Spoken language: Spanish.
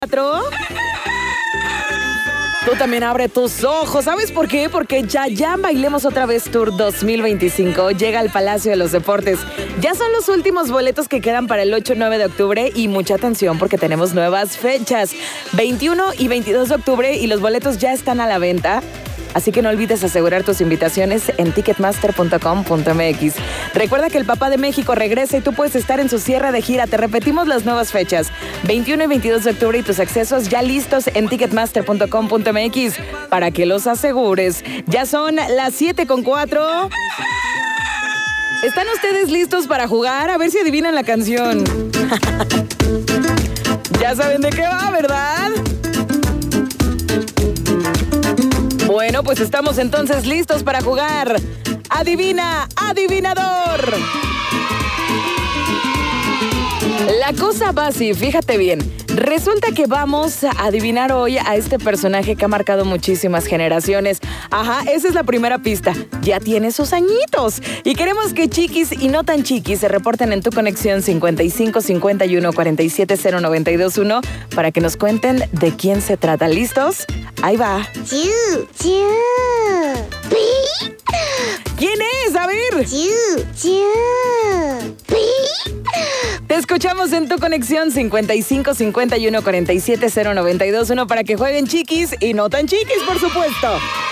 4. Tú también abre tus ojos. ¿Sabes por qué? Porque Chayanne Bailemos Otra Vez Tour 2025 llega al Palacio de los Deportes. Ya son los últimos boletos que quedan para el 8 y 9 de octubre y mucha atención porque tenemos nuevas fechas. 21 y 22 de octubre y los boletos ya están a la venta. Así que no olvides asegurar tus invitaciones en ticketmaster.com.mx. Recuerda que el Papá de México regresa y tú puedes estar en su cierre de gira. Te repetimos las nuevas fechas, 21 y 22 de octubre y tus accesos ya listos en ticketmaster.com.mx para que los asegures. Ya son las 7:04. ¿Están ustedes listos para jugar? A ver si adivinan la canción. Ya saben de qué va, ¿verdad? Bueno, pues estamos entonces listos para jugar. Adivina, adivinador. La cosa va así, fíjate bien. Resulta que vamos a adivinar hoy a este personaje que ha marcado muchísimas generaciones. Ajá, esa es la primera pista. Ya tiene sus añitos. Y queremos que chiquis y no tan chiquis se reporten en tu conexión 55 51 47 0921 para que nos cuenten de quién se trata. ¿Listos? Ahí va. ¿Quién es? A ver. Te escuchamos en tu conexión 55 51 47 0921 para que jueguen chiquis y no tan chiquis, por supuesto.